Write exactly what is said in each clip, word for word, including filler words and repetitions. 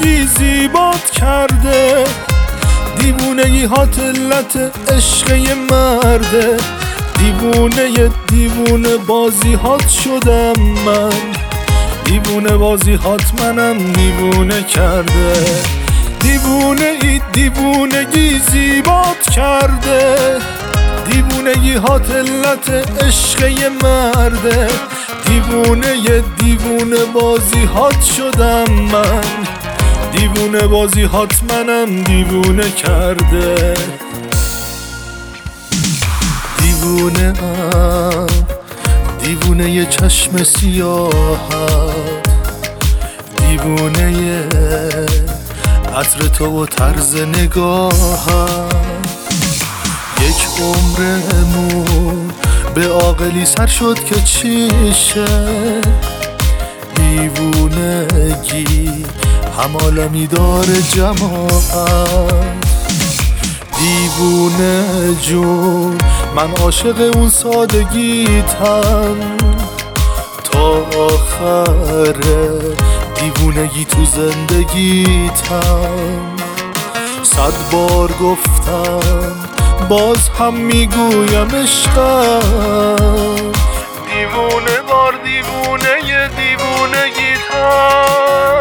دیوونگی زیبات کرده، دیوونگی هات علت عشق یه مرده، دیوونه دیوونه بازی هات شدم من، دیوونه بازی هات منم دیوونه کرده. دیوونه ای دیوونگی زیبات کرده، دیوونگی هات علت عشق یه مرده، دیوونه یه دیوونه بازی هات شدم من، دیوونه بازی هات منم دیوونه کرده. دیوونه ام دیوونه یه چشم سیاهت، دیوونه یه عطر تو و طرز نگاهت، یک عمرمون به عاقلی سر شد که چیشه، دیوونگی هم عالمی داره جماعت. دیوونه جون من عاشق اون سادگیتم، تا آخره دیوونگی تو زندگیتم. صد بار گفتم باز هم میگویم عشقم، دیوونه بار دیوونه یه دیوونگیتم.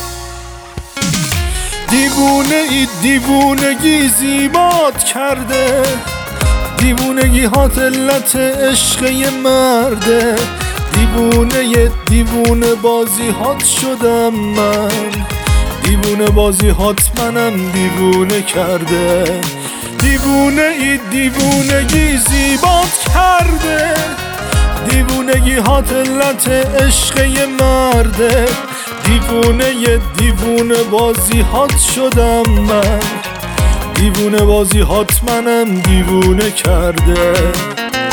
دیوونه ای دیوونگی زیبات کرده، دیوونگی هات علت عشق یه مرده، دیوونه یه دیوونه بازی هات شدم من، دیوونه بازی هات منم دیوونه کرده. دیوونه ای دیوونگی زیبات کرده، دیوونگی هات علت عشق یه مرده، دیوونه یه دیوونه بازی هات شدم من، دیوونه بازی هات منم دیوونه کرده.